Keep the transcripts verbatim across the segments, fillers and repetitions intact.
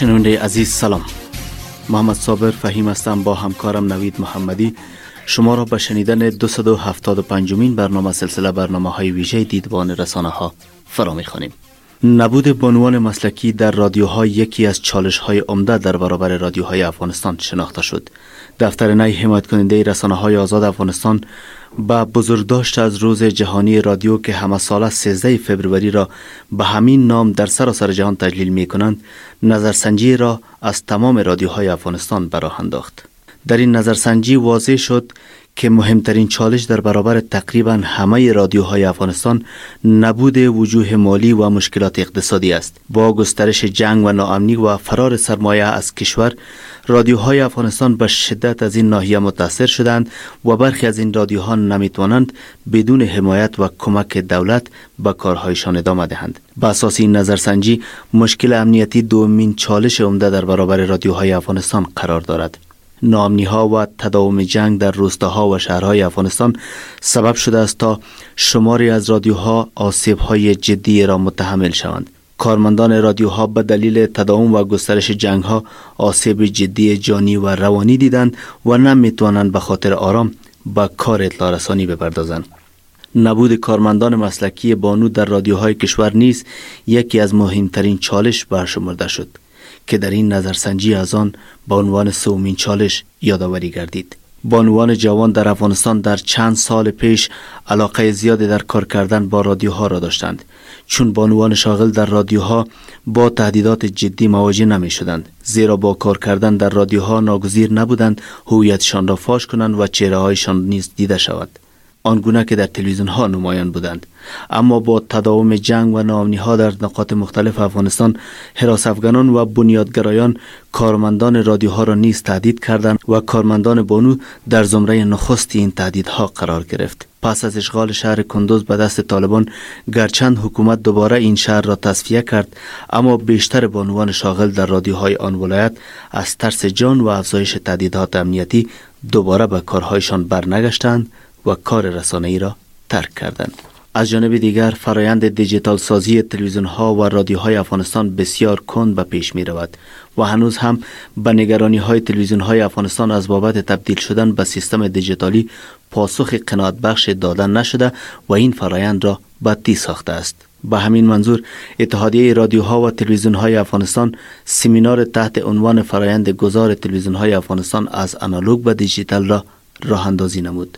شنونده عزیز سلام. محمد صابر فهیم هستم با همکارم نوید محمدی شما را به شنیدن دویست و هفتاد و پنجمین برنامه سلسله برنامه های ویژه دیدبان رسانه ها فرا می‌خوانیم. نبود بانوان مسلکی در رادیوها یکی از چالش های عمده در برابر رادیوهای افغانستان شناخته شد. دفتر نی حمایت کننده رسانه های آزاد افغانستان با بزرگداشت از روز جهانی رادیو که همه ساله سیزده فوریه را به همین نام در سراسر جهان تجلیل می کنند، نظرسنجی را از تمام رادیوهای افغانستان به راه انداخت. در این نظرسنجی واضح شد که مهمترین چالش در برابر تقریبا همه رادیوهای افغانستان نبود وجوه مالی و مشکلات اقتصادی است. با گسترش جنگ و ناامنی و فرار سرمایه از کشور، رادیوهای افغانستان به شدت از این ناحیه متاثر شدند و برخی از این رادیوها نمیتوانند بدون حمایت و کمک دولت به کارهایشان ادامه دهند. بر اساس این نظرسنجی، مشکل امنیتی دومین چالش عمده در برابر رادیوهای افغانستان قرار دارد. ناامنی‌ها و تداوم جنگ در روستاها و شهرهای افغانستان سبب شده است تا شماری از رادیوها آسیب‌های جدی را متحمل شوند. کارمندان رادیوها به دلیل تداوم و گسترش جنگ‌ها آسیب جدی جانی و روانی دیدند و نمی‌توانند به خاطر آرام به کار اطلاع رسانی بپردازند. نبود کارمندان مسلکی بانو در رادیوهای کشور نیز یکی از مهمترین چالش برشمرده شد که در این نظرسنجی از آن به عنوان سومین چالش یادآوری گردید. بانوان جوان در افغانستان در چند سال پیش علاقه زیادی در کار کردن با رادیوها را داشتند، چون بانوان شاغل در رادیوها با تهدیدات جدی مواجه نمی شدند، زیرا با کار کردن در رادیوها ناگزیر نبودند هویتشان را فاش کنند و چهره هایشان نیز دیده شود، آنگونه که در تلویزیون ها نمایان بودند. اما با تداوم جنگ و ناامنی ها در نقاط مختلف افغانستان، حراس افغانان و بنیادگرایان کارمندان رادیوها را نیز تهدید کردند و کارمندان بانو در زمره نخست این تهدیدها قرار گرفت. پس از اشغال شهر کندوز به دست طالبان، گرچند حکومت دوباره این شهر را تصفیه کرد، اما بیشتر بانوان شاغل در رادیوهای آن ولایت از ترس جان و افزایش تهدیدات امنیتی دوباره به کارهایشان برنگشتند و کار رسانه‌ای را ترک کردند. از جانب دیگر، فرایند دیجیتال سازی تلویزیون ها و رادیوهای افغانستان بسیار کند به پیش می رود و هنوز هم به نگرانی های تلویزیون های افغانستان از بابت تبدیل شدن به سیستم دیجیتالی پاسخ قناعت بخش دادن نشده و این فرایند را بدی ساخته است. به همین منظور، اتحادیه رادیوها و تلویزیون های افغانستان سمینار تحت عنوان فرایند گذار تلویزیون های افغانستان از آنالوگ به دیجیتال را راه اندازی نمود.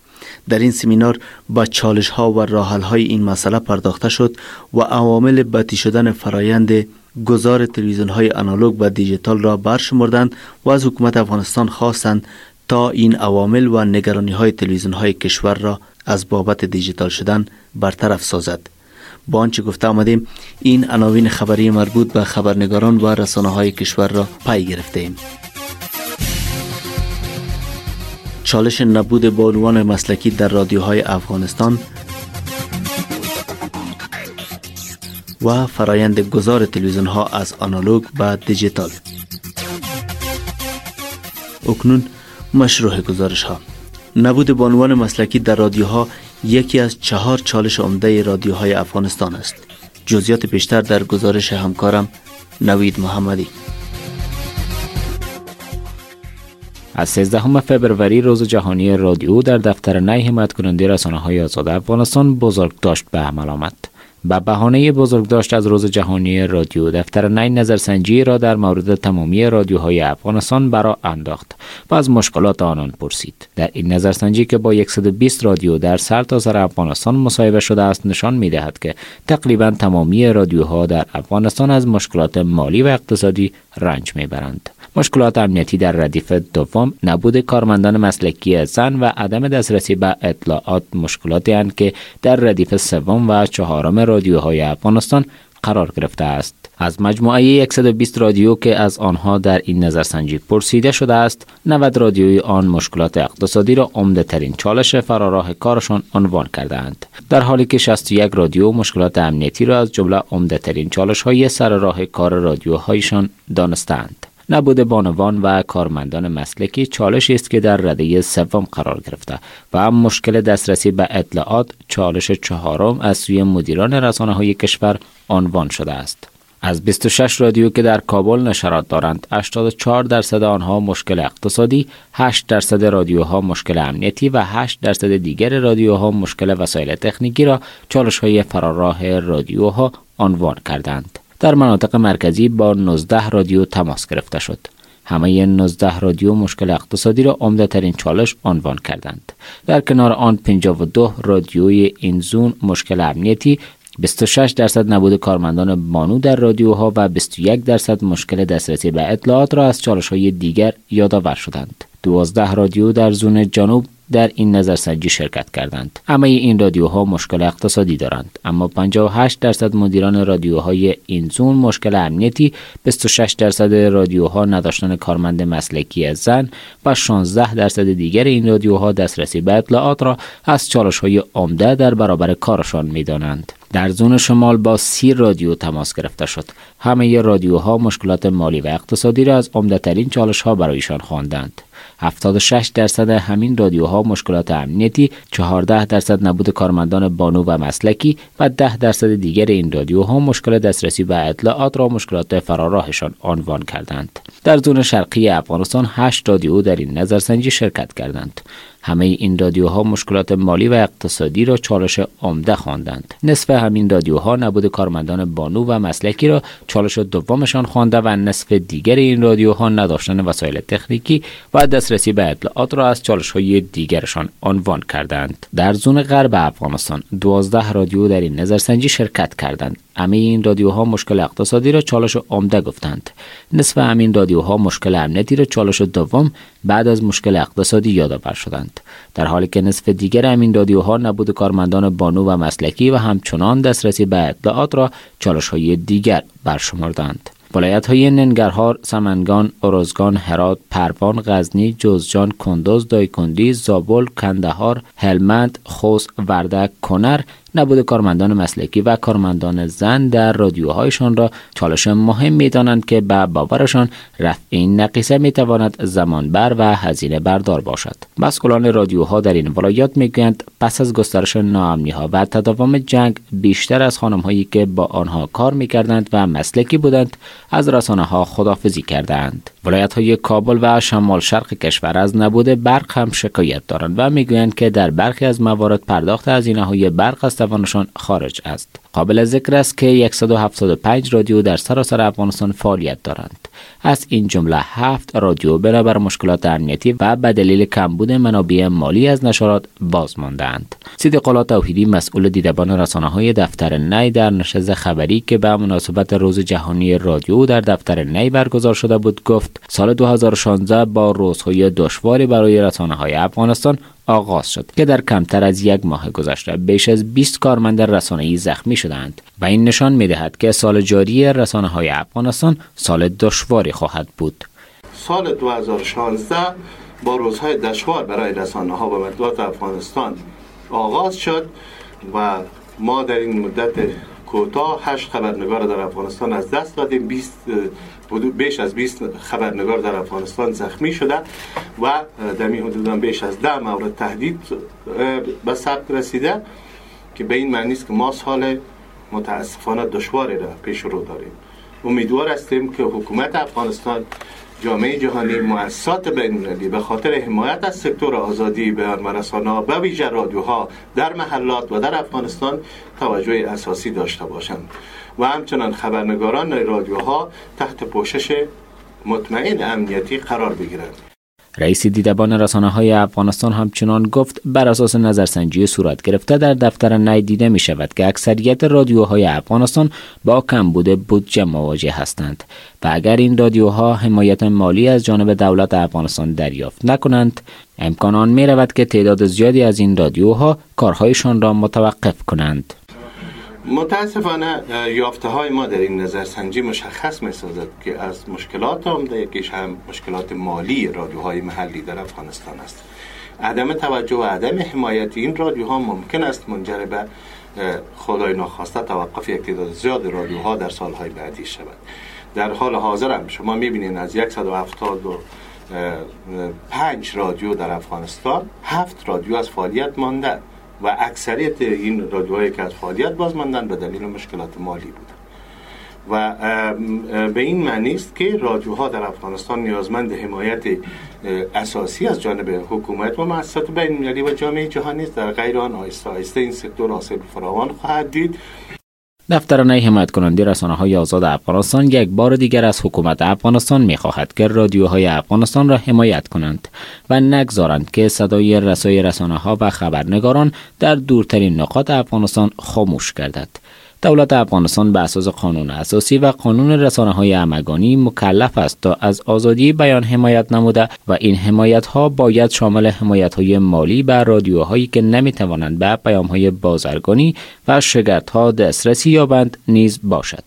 در این سمینار با چالش ها و راه حل های این مسئله پرداخته شد و عوامل بدی شدن فرایند گذار تلویزیون های آنالوگ به دیجیتال را برشمردند و از حکومت افغانستان خواستند تا این عوامل و نگرانی های تلویزیون های کشور را از بابت دیجیتال شدن برطرف سازد. با آنچه گفته آمدیم، این عناوین خبری مربوط به خبرنگاران و رسانه های کشور را پی گرفته ایم. چالش نبود بانوان مسلکی در رادیوهای افغانستان و فرایند گذار تلویزیون ها از آنالوگ به دیجیتال. اکنون مشروع گزارش ها. نبود بانوان مسلکی در رادیوها یکی از چهار چالش عمده رادیوهای افغانستان است. جزئیات بیشتر در گزارش همکارم نوید محمدی. از سیزدهم فوریه روز جهانی رادیو در دفتر نی حمایت کننده رسانه‌های آزاد افغانستان بزرگداشت به عمل آمد. به بهانه بزرگداشت از روز جهانی رادیو، دفتر نی نظرسنجی را در مورد تمامی رادیوهای افغانستان برآ انداخت و از مشکلات آنان پرسید. در این نظرسنجی که با صد و بیست رادیو در سرتاسر افغانستان مصاحبه شده است، نشان می‌دهد که تقریباً تمامی رادیوها در افغانستان از مشکلات مالی و اقتصادی رنج می‌برند. مشکلات امنیتی در ردیف دوم، نبود کارمندان مسلکی زن و عدم دسترسی به اطلاعات مشکلاتی اند که در ردیف سوم و چهارم رادیوهای افغانستان قرار گرفته است. از مجموعه صد و بیست رادیو که از آنها در این نظرسنجی پرسیده شده است، نود رادیوی آن مشکلات اقتصادی را عمده ترین چالش فراراه کارشان عنوان کردند، در حالی که شصت و یک رادیو مشکلات امنیتی را از جمله عمده ترین چالش های سر راه کار رادیوهایشان دانستند. نبود بانوان و کارمندان مسلکی چالشی است که در رده سوم قرار گرفته و هم مشکل دسترسی به اطلاعات چالش چهارم از سوی مدیران رسانه‌های کشور عنوان شده است. از بیست و شش رادیو که در کابل نشرات دارند، هشتاد و چهار درصد آنها مشکل اقتصادی، هشت درصد رادیوها مشکل امنیتی و هشت درصد دیگر رادیوها مشکل وسایل تکنیکی را چالش‌های فراراه رادیوها عنوان کردند. در مناطق مرکزی با نوزده رادیو تماس گرفته شد. همه نوزده رادیو مشکل اقتصادی را عمده ترین چالش عنوان کردند. در کنار آن پنجاه و دو رادیوی این زون مشکل امنیتی، بیست و شش درصد نبود کارمندان بانو در رادیوها و بیست و یک درصد مشکل دسترسی به اطلاعات را از چالش‌های دیگر یادآور شدند. دوازده رادیو در زون جنوب در این نظرسنجی شرکت کردند. همه این رادیوها مشکل اقتصادی دارند، اما پنجاه و هشت درصد مدیران رادیوهای این زون مشکل امنیتی، بیست و شش درصد رادیوها نداشتن کارمند مسلکی زن و شانزده درصد دیگر این رادیوها دسترسی به اطلاعات را از چالش‌های عمده در برابر کارشان می‌دانند. در زون شمال با سی رادیو تماس گرفته شد. همه رادیوها مشکلات مالی و اقتصادی را از عمده‌ترین چالش‌ها برایشان خواندند. هفتاد و شش درصد همین رادیوها مشکلات امنیتی، چهارده درصد نبود کارمندان بانو و مسلکی و ده درصد دیگر این رادیوها مشکل دسترسی به اطلاعات را مشکلات فراراهشان عنوان کردند. در زون شرقی افغانستان هشت رادیو در این نظرسنجی شرکت کردند. همه این رادیوها مشکلات مالی و اقتصادی را چالش عمده خواندند. نصف همین رادیوها نبود کارمندان بانو و مسلکی را چالش دومشان خوانده و نصف دیگر این رادیوها نداشتن وسایل تکنیکی و دسترسی به اطلاعات را از چالش‌های دیگرشان عنوان کردند. در زون غرب افغانستان دوازده رادیو در این نظرسنجی شرکت کردند. همه این رادیوها مشکل اقتصادی را چالش عمده گفتند. نصف همین رادیوها مشکل امنیتی را چالش دوم بعد از مشکل اقتصادی یادآور شدند، در حالی که نصف دیگر همین رادیوها نبود کارمندان بانو و مسلکی و همچنان دسترسی به اطلاعات را چالش‌های دیگر برشمردند. ولایت‌های ننگرهار، سمنگان، ارزگان، هرات، پروان، غزنی، جوزجان، کندوز، دایکندی، زابل، کندهار، هلمند، خوست، وردک، کنر نبود کارمندان مسلکی و کارمندان زن در رادیوهایشان را چالش مهم می‌دانند که به باورشان رفع این نقیصه می‌تواند زمانبر و هزینه بردار باشد. مسئولان رادیوها در این ولایات می‌گویند پس از گسترش ناامنی‌ها و تداوم جنگ، بیشتر از خانم‌هایی که با آنها کار می‌کردند و مسلکی بودند از رسانه‌ها خداحافظی کردند. ولایت‌های کابل و شمال شرق کشور از نبود برق هم شکایت دارند و می‌گویند که در برخی از موارد پرداخت هزینه‌های برق از توانشان خارج است. قابل ذکر است که صد و هفتاد و پنج رادیو در سراسر افغانستان فعالیت دارند. از این جمله هفت رادیو بنابر مشکلات امنیتی و به دلیل کمبود منابع مالی از نشرات باز ماندند. صدیق الله توحیدی، مسئول دیدبان رسانه‌های دفتر نی، در نشست خبری که به مناسبت روز جهانی رادیو در دفتر نی برگزار شده بود گفت سال دو هزار و شانزده با روزهای دشواری برای رسانه‌های افغانستان آغاز شد که در کمتر از یک ماه گذشته بیش از بیست کارمند رسانه‌ای زخمی شدند و این نشان می‌دهد که سال جاری رسانه‌های افغانستان سال دشواری خواهد بود. سال دو هزار و شانزده با روزهای دشوار برای رسانه‌ها و مطبوعات افغانستان آغاز شد و ما در این مدت کوتاه هشت خبرنگار در افغانستان از دست دادیم. بیست بیش از بیست خبرنگار در افغانستان زخمی شده و در این حدود بیش از ده مورد تهدید به ثبت رسیده که به این معنی است که ما سال متاسفانه دشواری را پیش رو داریم. امیدوار هستیم که حکومت افغانستان، جامعه جهانی، مؤسسات بین‌المللی به خاطر حمایت از سکتور آزادی بیان و رسانه‌ها به ویژه رادیوها در محلات و در افغانستان توجه اساسی داشته باشند و همچنان خبرنگاران رادیوها تحت پوشش مطمئن امنیتی قرار بگیرند. رئیس دیدبان رسانه‌های افغانستان همچنان گفت بر اساس نظرسنجی صورت گرفته در دفتر نی دیده می شود که اکثریت رادیوهای افغانستان با کمبود بودجه مواجه هستند و اگر این رادیوها حمایت مالی از جانب دولت افغانستان دریافت نکنند، امکان آن می رود که تعداد زیادی از این رادیوها کارهایشان را متوقف کنند. متاسفانه یافته های ما در این نظرسنجی مشخص می سازد که از مشکلات عمده یکیش هم مشکلات مالی رادیوهای محلی در افغانستان است. عدم توجه و عدم حمایت این رادیوها ممکن است منجر به خدای ناخواسته توقف یک تعداد زیاد رادیوها در سالهای بعدی شود. در حال حاضر هم شما می بینید از صد و هفتاد و پنج رادیو در افغانستان هفت رادیو از فعالیت مانده و اکثریت این رادیوهایی که از فعالیت باز ماندن به دلیل مشکلات مالی بودن و به این معنی است که رادیوها در افغانستان نیازمند حمایت اساسی از جانب حکومت و مؤسسات بین‌المللی و جامعه جهانی است. در غیر آن آهسته آهسته این سکتور حاصل فراوان خواهد دید. دفتر نی حمایت کننده رسانه‌های آزاد افغانستان یک بار دیگر از حکومت افغانستان می‌خواهد که رادیوهای افغانستان را حمایت کنند و نگذارند که صدای رسای رسانه‌ها و خبرنگاران در دورترین نقاط افغانستان خاموش گردد. دولت افغانستان به اساس قانون اساسی و قانون رسانه‌های همگانی مکلف است تا از آزادی بیان حمایت نموده و این حمایت‌ها باید شامل حمایت‌های مالی به رادیوهایی که نمی‌توانند به پیام‌های بازرگانی و شگردها دسترسی یابند نیز باشد.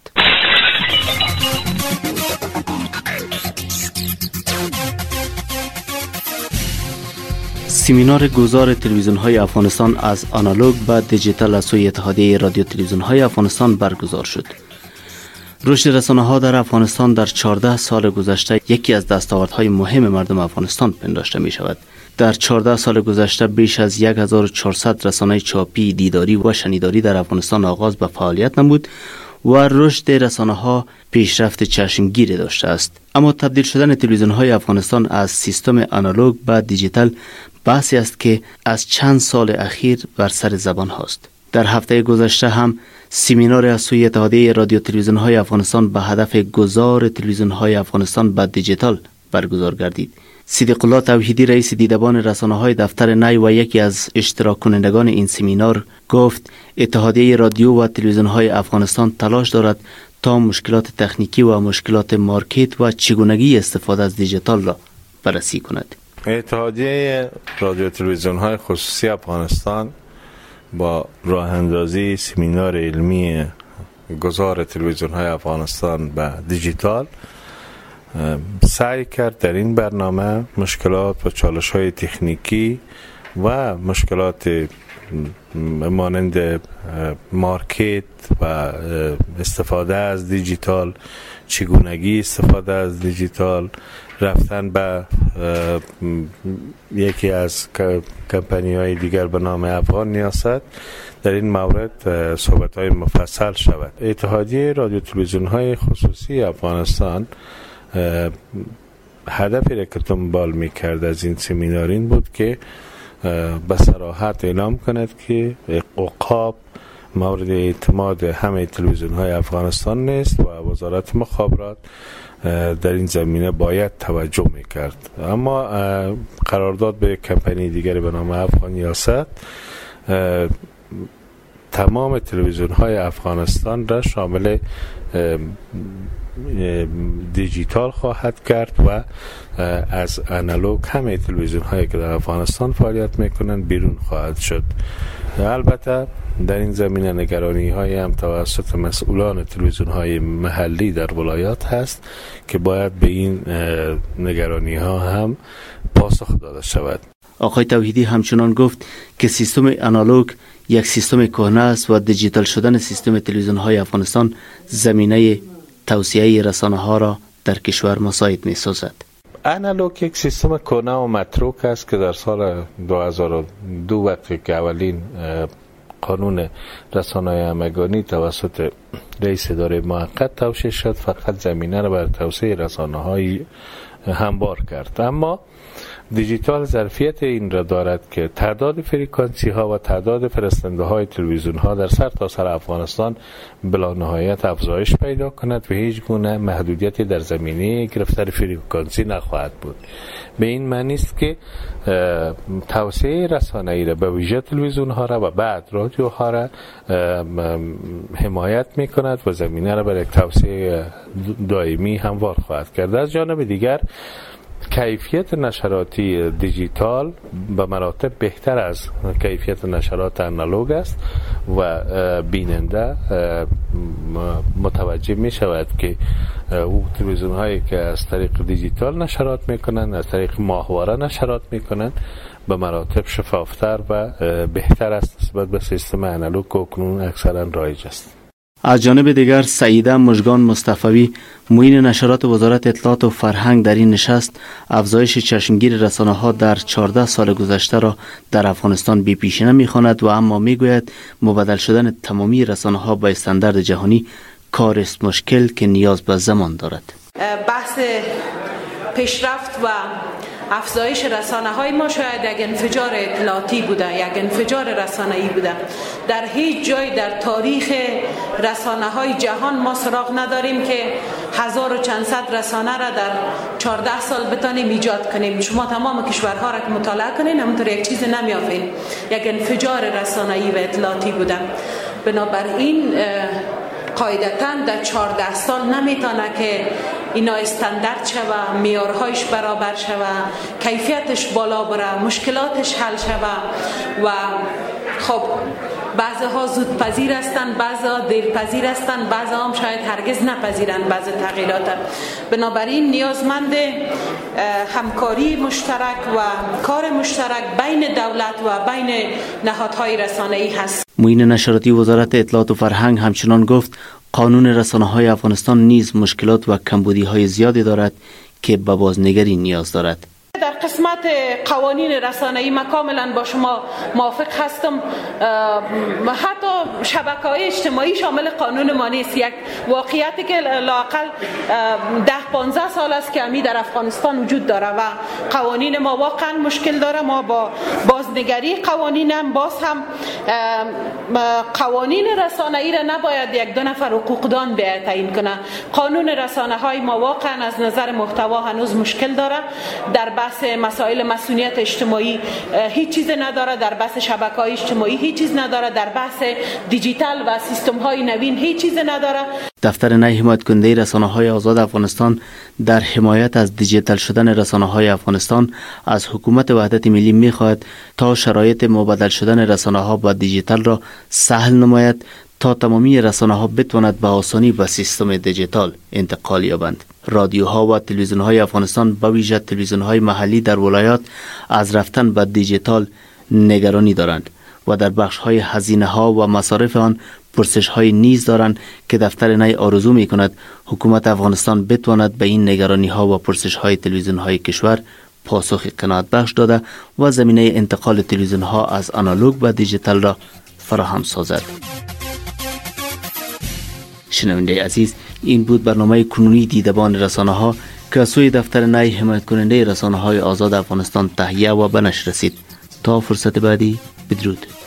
سمینار گذار تلویزیون‌های افغانستان از آنالوگ به دیجیتال از سوی اتحادیه رادیو تلویزیون‌های افغانستان برگزار شد. رشد رسانه‌ها در افغانستان در چهارده سال گذشته یکی از دستاوردهای مهم مردم افغانستان پنداشته می‌شود. در چهارده سال گذشته بیش از هزار و چهارصد رسانه چاپی، دیداری و شنیداری در افغانستان آغاز به فعالیت نمود و رشد رسانه‌ها پیشرفت چشمگیری داشته است. اما تبدیل شدن تلویزیون‌های افغانستان از سیستم آنالوگ به دیجیتال بحثی است که از چند سال اخیر بر سر زبان هاست. در هفته گذشته هم سمینار از سوی اتحادیه رادیو تلویزیون‌های افغانستان به هدف گذار تلویزیون‌های افغانستان به دیجیتال برگزار گردید. صدیق الله توحیدی رئیس دیدبان رسانه‌های دفتر نی و یکی از اشتراک کنندگان این سمینار گفت اتحادیه رادیو و تلویزیون‌های افغانستان تلاش دارد تا مشکلات تکنیکی و مشکلات مارکت و چگونگی استفاده از دیجیتال را بررسی کند. اتحادیه رادیو تلویزیون های خصوصی افغانستان با راه اندازی سمینار علمی گذار تلویزیون های افغانستان به دیجیتال سعی کرد در این برنامه مشکلات و چالش های تکنیکی و مشکلات مانند مارکت و استفاده از دیجیتال، چگونگی استفاده از دیجیتال، رفتن به یکی از کمپانی های دیگر به نام افغان نیاست، در این مورد صحبت های مفصل شود. اتحادیه رادیو تلویزیون های خصوصی افغانستان هدفی را که دنبال می‌کرد از این سمینار این بود که به صراحت اعلام کند که عقاب مورد اعتماد همه تلویزیون های افغانستان نیست و وزارت مخابرات در این زمینه باید توجه میکرد. اما قرارداد به کمپانی دیگری به نام افغان نیاست تمام تلویزیون های افغانستان را شامل دیجیتال خواهد کرد و از آنالوگ همه تلویزیون هایی که در افغانستان فعالیت میکنند بیرون خواهد شد. البته در این زمینه نگرانی های هم توسط مسئولان تلویزیون های محلی در ولایات هست که باید به این نگرانی ها هم پاسخ داده شود. آقای توحیدی همچنان گفت که سیستم آنالوگ یک سیستم کهنه است و دیجیتال شدن سیستم تلویزیون های افغانستان زمینه توسعه رسانه ها را در کشور مساعد می سازد. آنالوگ یک سیستم کهنه و متروک است که در سال دو هزار و دو وقتی که اولین قانون رسانه‌های همگانی توسط رئیس اداره موقت توشیح شد فقط زمینه را بر توسعه رسانه‌های هموار کرد. اما دیجیتال ظرفیت این را دارد که تعداد فریکانسی ها و تعداد فرستنده های تلویزیون ها در سر تا سر افغانستان بلا نهایت افزایش پیدا کند و هیچ گونه محدودیتی در زمینه گرفتن فریکانسی نخواهد بود. به این معنی است که توسعه رسانه‌ای را به ویژه تلویزیون ها را و بعد رادیو ها را حمایت می کند و زمینه را برای توسعه دائمی هموار خواهد کرد. از جانب دیگر کیفیت نشراتی دیجیتال به مراتب بهتر از کیفیت نشرات آنالوگ است و بیننده متوجه می شود که او تلویزیون هایی که از طریق دیجیتال نشرات می کنند از طریق ماهواره نشرات می کنند به مراتب شفافتر و بهتر است نسبت به سیستم آنالوگ که اکنون اکثرا رایج است. از جانب دیگر سعیده مژگان مصطفی معین نشرات وزارت اطلاعات و فرهنگ در این نشست افزایش چشمگیر رسانه‌ها در چهارده سال گذشته را در افغانستان بی پیشینه می‌خواند و اما می‌گوید مبادل شدن تمامی رسانه‌ها با استاندارد جهانی کار است مشکل که نیاز به زمان دارد. بحث پیشرفت و افزایش رسانه های ما شاید یک انفجار اطلاعاتی بوده، یک انفجار رسانه‌ای بوده. در هیچ جای در تاریخ رسانه های جهان ما سراغ نداریم که هزار و چند صد رسانه را در چهارده سال بتانیم ایجاد کنیم. شما تمام کشورها را که مطالعه کنین همونطور یک چیز نمیافین. یک انفجار رسانه‌ای و اطلاعاتی بوده. بنابراین قاعدتاً در چهارده سال نمیتونه که اینا استاندارد شوه، معیارهایش برابر شوه، کیفیتش بالا بره، مشکلاتش حل شوه. و خب بعضی‌ها زودپذیر هستند، بعضی‌ها دیرپذیر هستند، بعضی‌ها هم شاید هرگز نپذیرند بعضی تغییرات. بنابراین نیازمند همکاری مشترک و کار مشترک بین دولت و بین نهادهای رسانه‌ای هست. معین نشراتی وزارت اطلاعات و فرهنگ همچنان گفت قانون رسانه‌های افغانستان نیز مشکلات و کمبودی‌های زیادی دارد که به بازنگری نیاز دارد. در قسمت قوانین رسانه‌ای من کاملا با شما موافق هستم. حتی شبکه‌های اجتماعی شامل قانون ما نیست. یک واقعیتی که لااقل ده پانزده سال است که امی در افغانستان وجود داره و قوانین ما واقعا مشکل داره. ما با بازنگری قوانین هم باز هم قوانین رسانه‌ای را نباید یک دو نفر حقوقدان به تعیین کنه. قانون رسانه‌های ما واقعا از نظر محتوا هنوز مشکل داره. در بحث مسائل مسئولیت اجتماعی هیچ چیز نداره، در بحث شبکه‌های اجتماعی هیچ چیز نداره، در بحث دیجیتال و سیستم‌های نوین هیچ چیز نداره. دفتر نای حمایت کننده رسانه‌های آزاد افغانستان در حمایت از دیجیتال شدن رسانه‌های افغانستان از حکومت وحدت ملی می‌خواهد تا شرایط مبادل شدن رسانه‌ها با دیجیتال را سهل نماید تا تمامی رسانه‌ها بتواند به آسانی به سیستم دیجیتال انتقال یابند. رادیوها و تلویزیون‌های افغانستان به ویژه تلویزیون‌های محلی در ولایات از رفتن به دیجیتال نگرانی دارند و در بخش‌های هزینه‌ها و مصارف آن پرسش‌های نیز دارند که دفتر نای آرزو می‌کند حکومت افغانستان بتواند به این نگرانی‌ها و پرسش‌های تلویزیون‌های کشور پاسخ قناعت بخش داده و زمینه انتقال تلویزیون‌ها از آنالوگ به دیجیتال را فراهم سازد. شنونده عزیز، این بود برنامه کنونی دیدبان رسانه ها که از سوی دفتر نای حمایت کننده رسانه های آزاد افغانستان تهیه و به نشر رسید. تا فرصت بعدی، بدرود.